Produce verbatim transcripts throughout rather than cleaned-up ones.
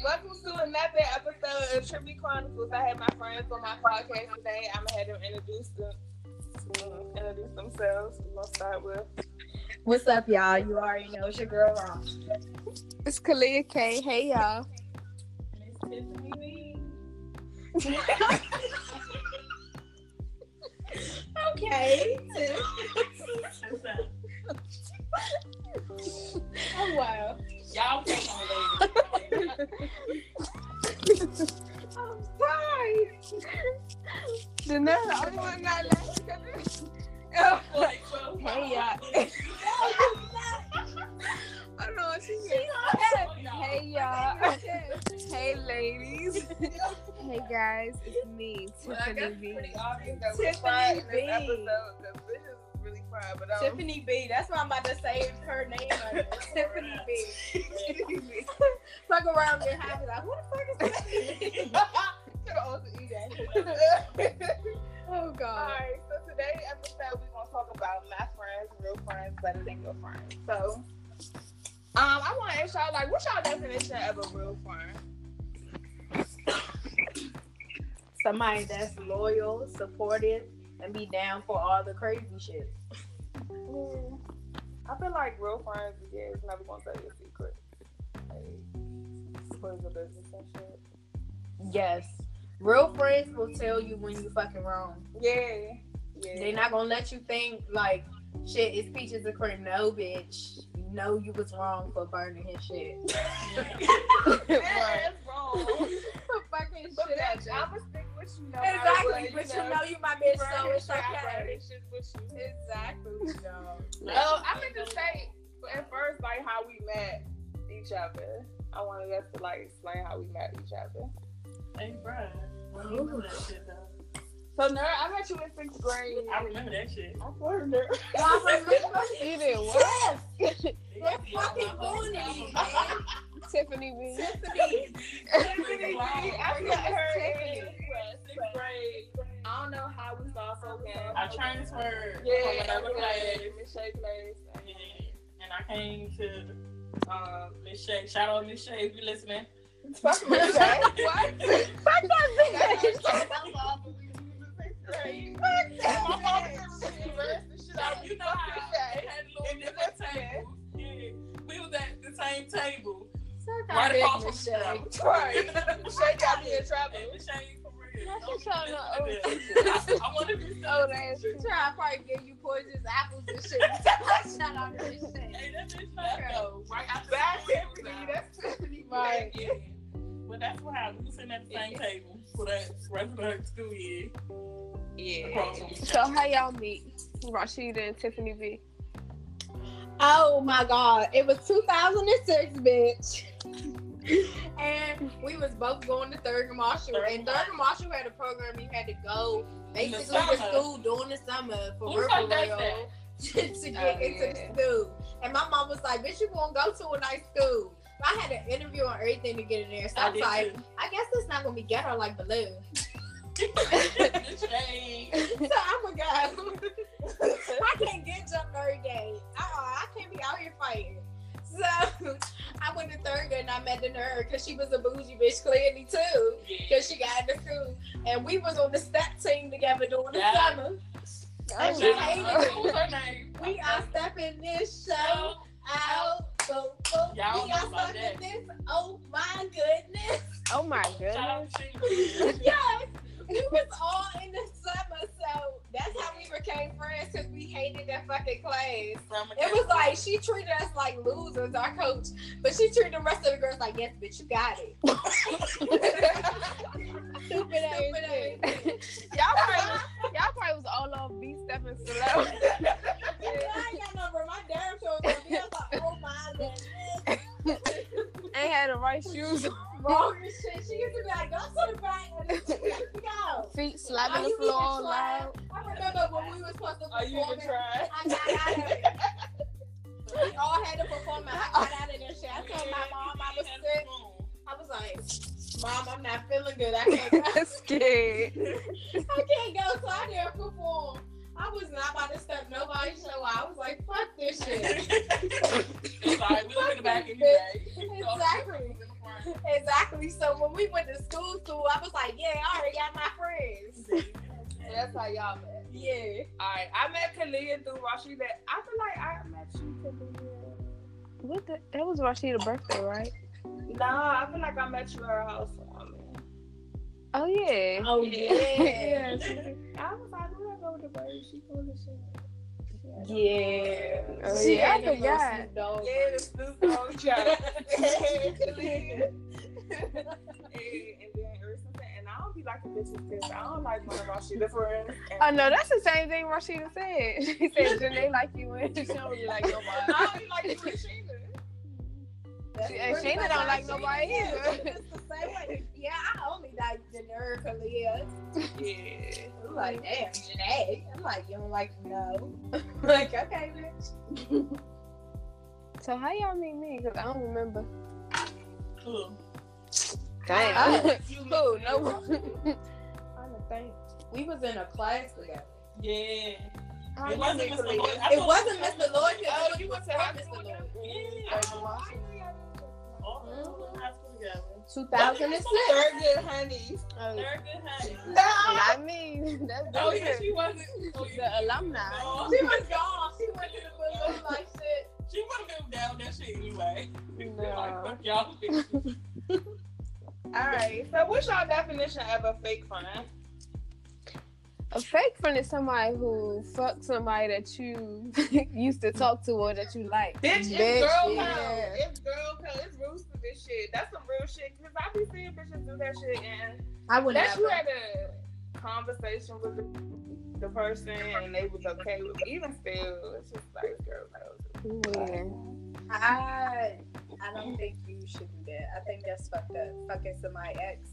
Welcome to another episode of Trippy Chronicles. I have my friends on my podcast today. I'm gonna have them introduce them, um, introduce themselves. We're gonna start with. What's up, y'all? You already know it's your girl, Ron. It's Kalia K. Hey, y'all. Miss Tiffany. Okay. Oh wow. Y'all take on I'm sorry. The nerd, the only one not laughing. Hey, y'all. I don't know what she said. Hey, y'all. Hey, ladies. Hey, guys. It's me, Well, I Tiffany guess it's B. pretty obvious that Tiffany we're fried in B. this episode because this is really fried. But um, Tiffany B. That's what I'm about to say. Her name. Under. Tiffany B. Fuck around and have it like, who the fuck is Tiffany? Could also eat that. Oh All God. right, so today's episode we're gonna talk about my friends, real friends, better than your friends. So, um, I want to ask y'all, like, what's y'all definition of a real friend? Somebody that's loyal, supportive, and be down for all the crazy shit. Mm, I feel like real friends, yeah, is never gonna tell you a secret. Like, close the business and shit. Yes. Real friends will tell you when you fucking wrong. Yeah, yeah. They're not gonna let you think like shit is peaches and cream. No, bitch. You know you was wrong for burning his shit. That's wrong. For fucking But shit bitch, up, I'ma stick with you no bitch. matter Exactly, what, but you know you my bitch, so it's okay. okay. Shit with you. Exactly, yo. Oh, I meant to say at first, like how we met each other. I wanted us to like explain how we met each other. Hey, Brian. I remember that shit, though. So, nerd, I met you in sixth grade. I remember that shit. I swear, nerd. Y'all remember? You did what? They're fucking bullying me, man. Tiffany B. Tiffany. Tiffany, I met her in Tiffany. sixth grade. I don't know how we started talking. I transferred Yeah, from another class, okay. Miss Shay class. and I came to um, Miss Shay. Shout out Miss Shay if you listening. Fuck Miss Shay. What? Fuck that bitch. You know how they had little different tables. Yeah. We was at the same table. Right across from Miss each Shay. other. Right. Miss Shay got me in trouble. Hey, Miss Shay, for real. That's Don't just how you the listen old to this. I want to be Old ass. She try to probably give you poisonous apples and shit. Shout out to this shit. Hey, that bitch left though. Right after That's school was Tiffany. out. That's Tiffany. Right. Yeah. But that's what happened. We was sitting at the same table for that rest of the school year. Yeah. Across from each So, other. how y'all meet? Rashida and Tiffany B. Oh my God. It was two thousand six, bitch. And we was both going to Thurgood Marshall. And Thurgood Marshall had a program you had to go basically summer. to school during the summer for Who the real, fuck for does real, that? to get Oh, into yeah. the school. And my mom was like, bitch, you gonna go to a nice school. I had an interview and everything to get in there. So I, I was did like, too. I guess it's not gonna be ghetto like Baloo. Miss Shay. So I'm a guy. I can't get jumped every day. Uh-uh, I can't be out here fighting. So I went to Thurgood and I met the nerd because she was a bougie bitch clearly too. Because she got into school. And we was on the step team together during the Yeah. summer. Oh, And she hated What was it. her name? We are stepping this show out. Boom, boom. Y'all We know are about stepping that. this. Oh my goodness. Oh my Shout goodness. out to Sheila. Yes. We was all in the summer, so that's how we became friends because we hated that fucking class. Summer It was like she treated us like losers, our coach, but she treated the rest of the girls like, yes, bitch, you got it. Stupid ass bitch. Y'all probably, y'all probably was all on B stepping slow. I ain't got no room. My damn sure was gonna be I was like, oh my goodness. Ain't had the right shoes on. Wrong as shit. She used to be like, go to the back and then she used to go. Feet slapping Are the you floor even all trying? loud. I remember when we were supposed to Are you perform. even trying? I got out of it. We all had to perform. And I got out of there. Shit. I told my mom I was sick. I was like, Mom, I'm not feeling good. I can't go. Scared. I can't go. So I didn't perform. I was not about to step nobody's show. I was like, fuck this shit. It's like, we look in the back anyway. Exactly. Exactly. met Kalia through Rashida. I feel like I met you, Kalia. What the? That was Rashida's birthday, right? Nah, I feel like I met you at her housewarming. Oh yeah. Oh yeah. Yeah. I was like, who I go with the bird? She full of shit. Yeah. Oh, She yeah, I had the forgot. Snoop Dogg. Yeah, the Snoop Dogg child. Kalia. And then or something. And I don't be liking bitches because I don't like one of Rashida's friends. Oh no, that's the same thing Rashida said. She said Janae like you and she don't really like nobody. I don't be like you and Sheena. She, and Sheena don't like nobody either. It's the same way. Yeah, I only like Janae, Kalia. Yeah. I'm like, damn, Janae. I'm like, you don't like no. Like, okay, bitch. So how y'all meet me? Cause I don't remember. Ooh. Damn. Oh, Who? No one. I don't think we was in a class together. Yeah. I It wasn't met Mister Kalia. Lloyd. I It thought- wasn't Mister Lloyd. Oh, you went to high Mister school with Lloyd. him? Yeah. Like, Washington? All of them went to high school together. two thousand six. Third good honeys. Oh, They're good, honey. not me. That's Oh, yeah, different. she wasn't. Oh, The alumni. Oh, She was gone. She went to the Blue like shit. She would have been down that shit anyway. No. Like, fuck y'all. bitches. Alright, so what's your definition of a fake friend? A fake friend is somebody who fucks somebody that you used to talk to or that you like. Bitch, it's Bitch, girl yeah. code. It's girl code. It's rules to this shit. That's some real shit. Because I be seeing bitches do that shit and I would that you never. had a conversation with the, the person and they was okay with it. Even still, it's just like girl code. Yeah. I I don't think you should do that. I think that's fucked up. Fucking somebody ex.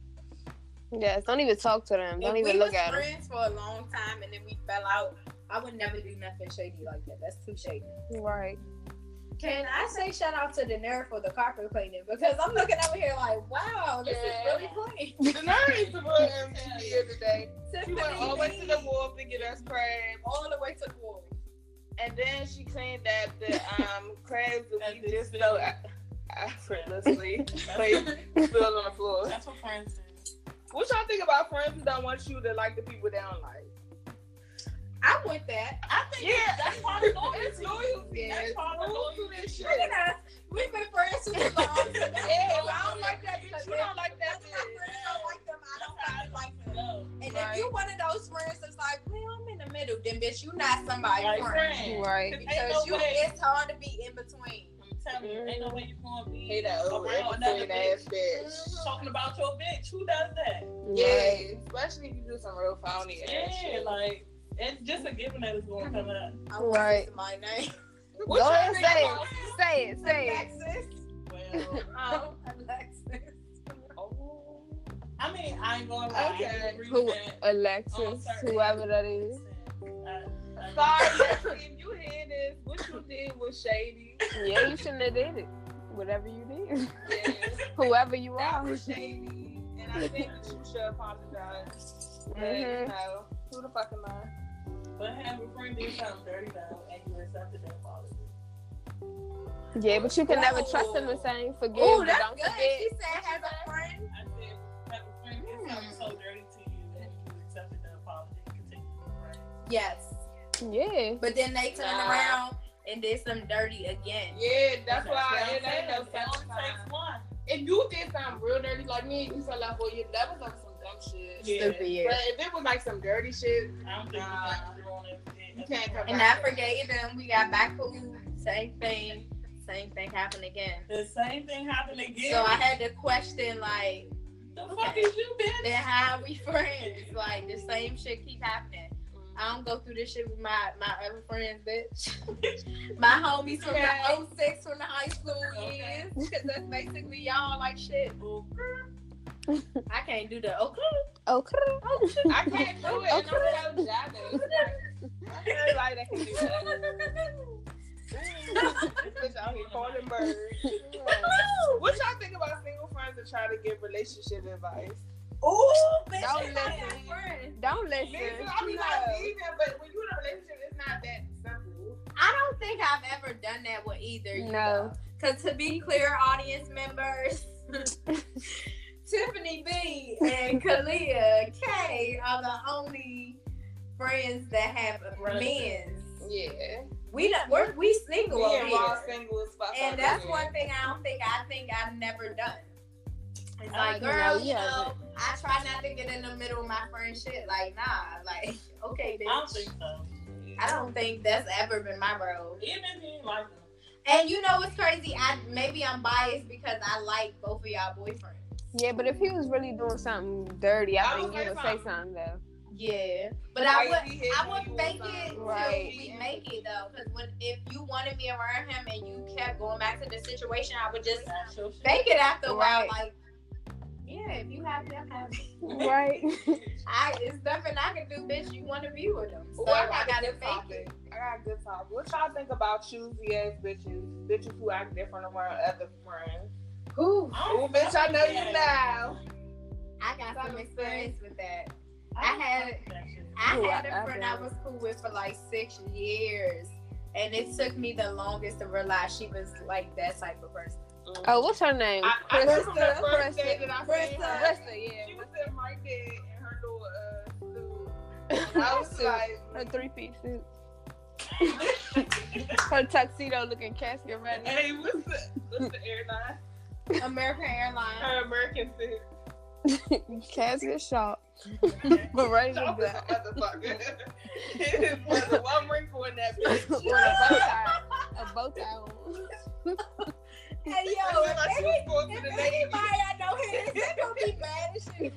Yes, don't even talk to them. Don't If even we look was at them. friends for a long time and then we fell out, I would never do nothing shady like that. That's too shady. Right. Can I say shout out to Daenerys for the carpet cleaning? Because I'm looking over here like, wow, this Yeah. is really clean. The nurse used to put M V here today. She Tiffany went all the way to the B, wharf to get us crabs. all the way to the wall. And then she cleaned up the um crabs that And we this just so effortlessly spilled on the floor. That's what friends do. What y'all think about friends who don't want you to like the people they don't like? I want that. I think Yeah. that's part of loyalty. It's loyalty. That's It's part of loyalty loyalty. to this shit. Look at us. We've been friends too long. Yeah, but I don't like that bitch. You don't like that My bitch. friends don't like them. I don't fucking like them. No. And Right. if you one of those friends that's like, well, I'm in the middle, then bitch, you not somebody's Like friend. friends. Right. Ain't Because no you, way. it's hard to be in between. I'm telling you, ain't no way you gonna be Hate that old around another episode ass bitch. bitch. Talking about your bitch. Who does that? Yeah, especially if you do some real phony ass Yeah, shit. like it's just a given that it's gonna come up. I want Right. to say my name. What Go y'all ahead, think say about- it. Say it. Say it. Alexis. Well, Oh, Alexis. Oh. I mean, I ain't gonna lie. Okay. I agree Who? with that. On Alexis, certain whoever that is. I- I- Sorry, Leslie, if you hear this, what you did was shady. Yeah, you shouldn't have did it. Whatever you did. Yeah, Whoever you that are. was shady. And I think that you should apologize. But, you Mhm. know, who the fuck am I? But have a friend do something dirty though, and you accepted that apology. Yeah, but you can never Oh. trust them and saying forgive, Oh, but that's don't good. forget. She said has a friend. I said, have a friend do something so dirty to you, and you accepted the apology and continue to be friends. Yes. Yeah. But then they turned Nah. around and did some dirty again. Yeah, that's why what it I'm ain't saying. no It only second time. takes one. If you did something real dirty like me and you fell out for you, that was like some dumb shit. Yeah. Stupid year. But if it was like some dirty shit, I don't think Nah. you can do on it. You can't come And I forgave them. We got back cool. Same thing. Same thing happened again. The same thing happened again. So I had to question like, the fuck is you, bitch? then how are we friends? Like the same shit keep happening. I don't go through this shit with my, my other friends, bitch. My homies from Okay. the oh six from the high school Okay. years. Because that's basically y'all like shit. I can't do the okay. Okay. I can't do it, and I'm so jealous. I feel like I can do that. This bitch out here calling birds. What y'all think about single friends that try to give relationship advice? Ooh, bitch, Don't they might listen. have friends. Don't Me listen. too. I mean, like, even, but when you're in a relationship, it's not that simple. I don't think I've ever done that with either. You No. Because to be clear, audience members, Tiffany B and Kalia K are the only friends that have men's. Yeah. We don't, we're we single Me over and here. Raw single as fuck. And over that's here. one thing I don't think I think I've never done. It's Uh, like, you girl, know, you yeah, know, I try not to get in the middle of my friend shit. Like, nah, like, okay, bitch. I don't think so. I don't think that's ever been my road. Even if you like them. And you know what's crazy? I maybe I'm biased because I like both of y'all boyfriends. Yeah, but if he was really doing something dirty, I, I think would you say would say something. something though. Yeah, but Like, I if would he hit I you would or fake something. it till Right. we make it though. Because when if you wanted me around him and you kept going back to the situation, I would just That's your shit. fake it after a while. Right. Like, yeah, if you have them, have them. Right. I it's nothing I can do, bitch. You want to be with them, so Well, I I got a gotta good fake topic. it. I got a good topic. What y'all think about choosy ass bitches? Bitches who act different around other friends. Who? Oh, bitch, I know you now. I got some experience with that. I I had I Ooh, had I- a I friend I bet. was cool with for like six years, and it took me the longest to realize she was like that type of person. Oh, what's her name? I, I remember the Krista, first Krista. day that I seen her. Krista, yeah. She was sitting right there in her little uh, suit. And I was Suit. like, Her three piece suit. Her tuxedo looking casket ready. hey, what's the, what's the airline? American Airlines. Her American suit. Casket shop. But ready to Y'all was die. a motherfucker. There's one wrinkle in that bitch. With a bow tie. A bow tie on. Hey yo, I feel like if she was going to if the anybody Navy. I know here, they're gonna be mad as shit.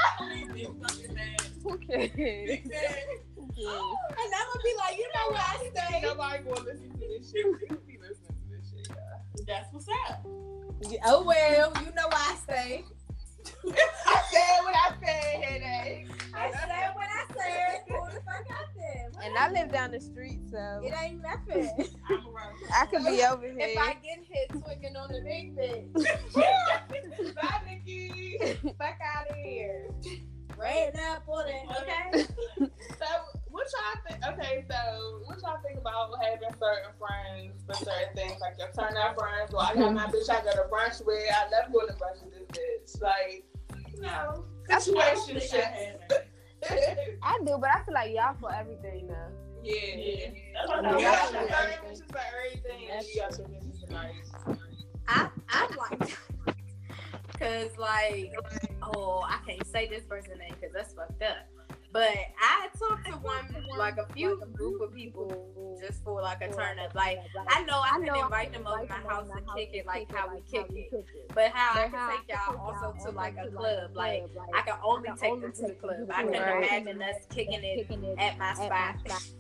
Okay. And I'm gonna be like, you know where I stay. Nobody gonna listen to this shit. You be listening to this shit, y'all. That's what's up. Oh well, you know where I stay. I said what I said, headache. I said what I said. Who the fuck out there? And I live down the street, so It ain't nothing. I'm around. I could be over If here. I get hit swinging on the big bitch, Bye, Nikki. fuck out of here. Red up on it, okay? So, what y'all think? Okay, so what y'all think about having certain friends for certain things, like your turn out friends? Well, I got my bitch I go to brunch with. I love going to brunch with this bitch. Like, you know, situationship. I do, but I feel like y'all for everything though. Yeah, yeah. That's what You I'm got saying. your bitches for everything, and you got your bitches for nice. I I like cause like oh I can't say this person's name because that's fucked up. But I talked to one like a few group of people just for like a turn up. Like I know I can invite them over my house and kick it like how we kick it. But how I can take y'all also to like a club. Like I can only take them to the club. I can Right. imagine us kicking it at my spot.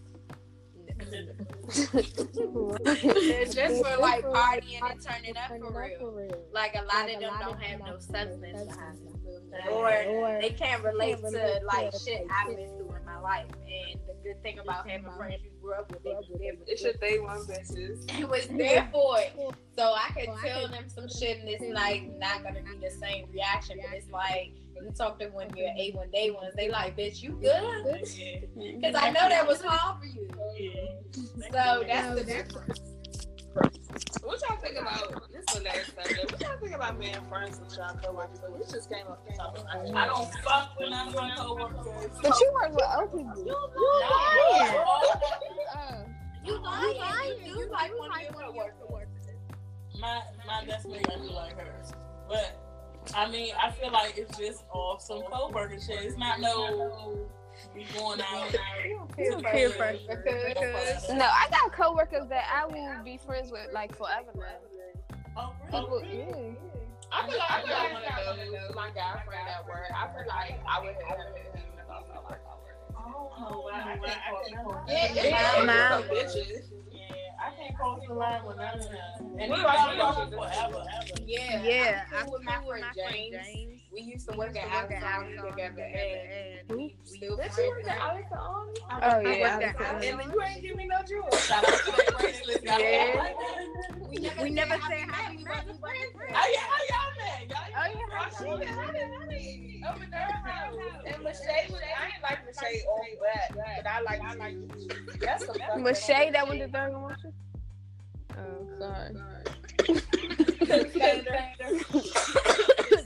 It's just for like partying and turning up for real. Like a lot of them don't have no substance behind them. Or they can't relate to like shit I've been through in my life. And the good thing about having friends you grew up with, they was there It's your day one bitches. it was there for it. So I could tell them some shit and it's like not gonna be the same reaction. But it's like you talk to when you're A one day ones, they like, bitch, you good? Because I know that was hard for you. So that's the difference. What y'all think about this? The last subject. What y'all think about being friends with y'all coworkers? We just came up with something. I don't fuck with none of my coworkers. But you work with old people. You lying. Uh, You lying. You do like one of your coworkers. My my best mate, I feel like her. But I mean, I feel like it's just off some coworker shit. It's not no we going out. Peer pressure. Because no, I got coworkers that I will be friends with like forever now. Oh, People, really? yeah. I feel like I feel like one of those. My guy friend at work. I feel like I would have him if I felt like I worked. Oh, well, I can't call none. Yeah, Yeah, yeah, mine. bitches. Yeah, I can't cross the line with none of them. And What we about you? talk forever. Yeah, Yeah, I'm cool with my friend James. We used to work at Alexander together, and we still Bitch, you friends. work at Alex and Army? Oh yeah. worked at And you ain't give me no jewels. Shout out to the bracelets. y'all. Yeah. We never, We never said said how how we we met. met. We wasn't friends. Oh yeah, how y'all met? Y'all, Oh, yeah, how Oh, y'all shit, honey, honey. Over there, honey. And Lachey was, I ain't like Lachey all that, but I like, I like, that's some fucking Was Shay that went to Thurgood Marshall? Oh, sorry.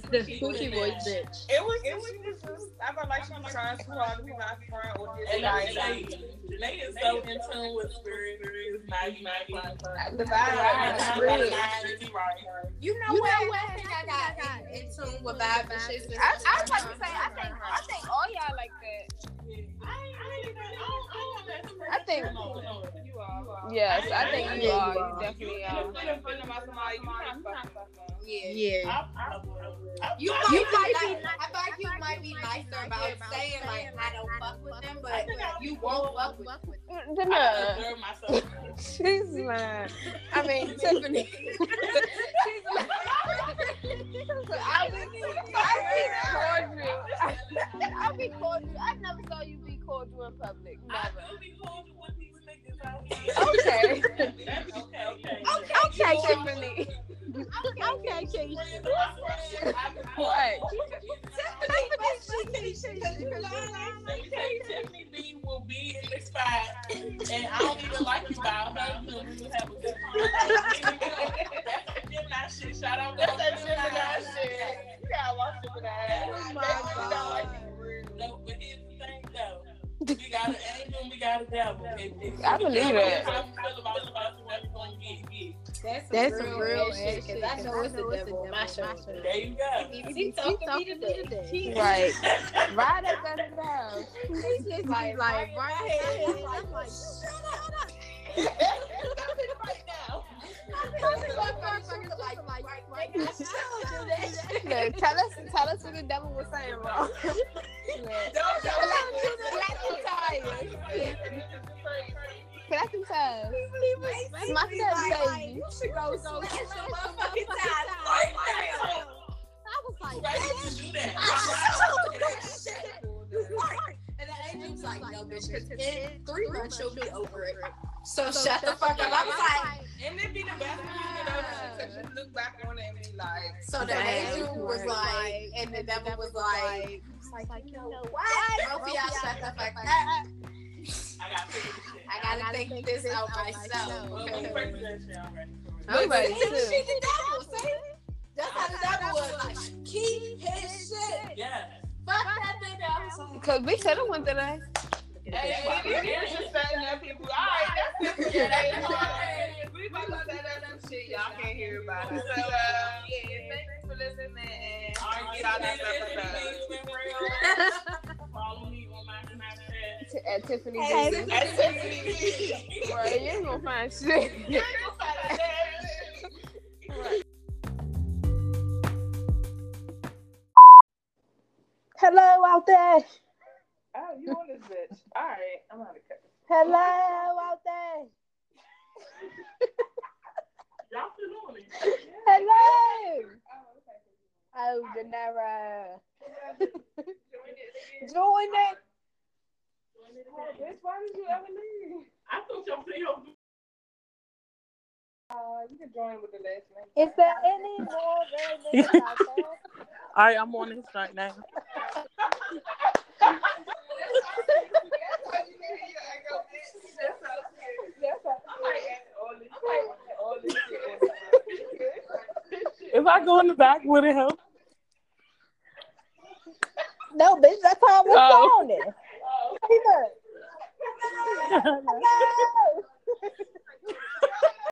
the The coochie coochie voice voice bitch. bitch. It was, it was just, I felt like she was trying too hard to be my friend or just And let me like, tell you, Janae is so in tune with spirit. It's ninety nine point five. the vibe, the Right. spirit. You know You what? know what? I think I got in, in tune with vibe and shit. since I, I I was about to say, I think, I think all y'all like that. I think, You are. yes, I think you Yeah, are. you You are. definitely You are. put a foot in my somebody, you not fucking with them. Yeah. Yeah. You might, you might be, I feel like you might be nicer about saying like I don't fuck with them, but you won't fuck with them. Nah. She's mad. I mean, Tiffany. She's mad. I'll be, I'll be cordial. I'll be cordial. I never saw you be cordial in public. Never. Okay. Okay, okay. Okay, Tiffany. Okay, Keisha. What? Tiffany B will be in the spot, and I don't even like you about her. We will have a good time. That's a Gemini shit. Shout out to That's that Gemini shit. You gotta watch Gemini. Oh my God. No, but here's the thing, though. We got an angel and we got a devil. If, if, I believe it. How you feel about the person that's going to get get? That's, That's some some real, real shit, ass cause shit, I know it's the devil on my shoulder. There you go. He talking to me today. Right. Right up under the house. He's just like, like, right right in in my my head. head. I'm like, shut up. Right now. Look, tell us, tell us what the devil was saying wrong. Don't go Clap them tires. Smack that baby. You should go so Smash some some motherfucking motherfucking time. time. Right I was like, Why did you do that? And the angel's like, no, bitch, because in three months you'll be over it. So, shut the fuck up. I was like, and it be the best when you get over shit, so you look back on it and be like, so the angel was like, and the devil was like, like, you know what? Both of y'all shut the fuck up. I got to figure this shit I gotta think this out myself. out. Okay. Figure that shit out, right? I'm But ready see, too. she the devil, see? That's how the devil was like, keep his shit. Yeah. Fuck that nigga. Because we should have went to that. hey, it is just setting up people. All right, that's it. Yeah, we about to set up some shit y'all can't hear about it. So, uh, yeah, thanks for listening. All right, Shout get out this. to Everything's been real. Follow me on my Snapchat. T- at Tiffany Hey, Baby. That's it. Right, you ain't gonna find shit. Hello out there. Oh, you on this bitch. All right, I'm gonna cut this. Hello out there. Y'all still on it? Hello. Oh, Oh, Danara. okay. Join it. Oh, bitch, why did you ever leave? I thought y'all said y'all Uh, you can join with the last name. Is there any more very niggas out there? All right, I'm on this right now. If I go in the back, would it help? No, bitch, that's how I was Oh. sounding. Hello.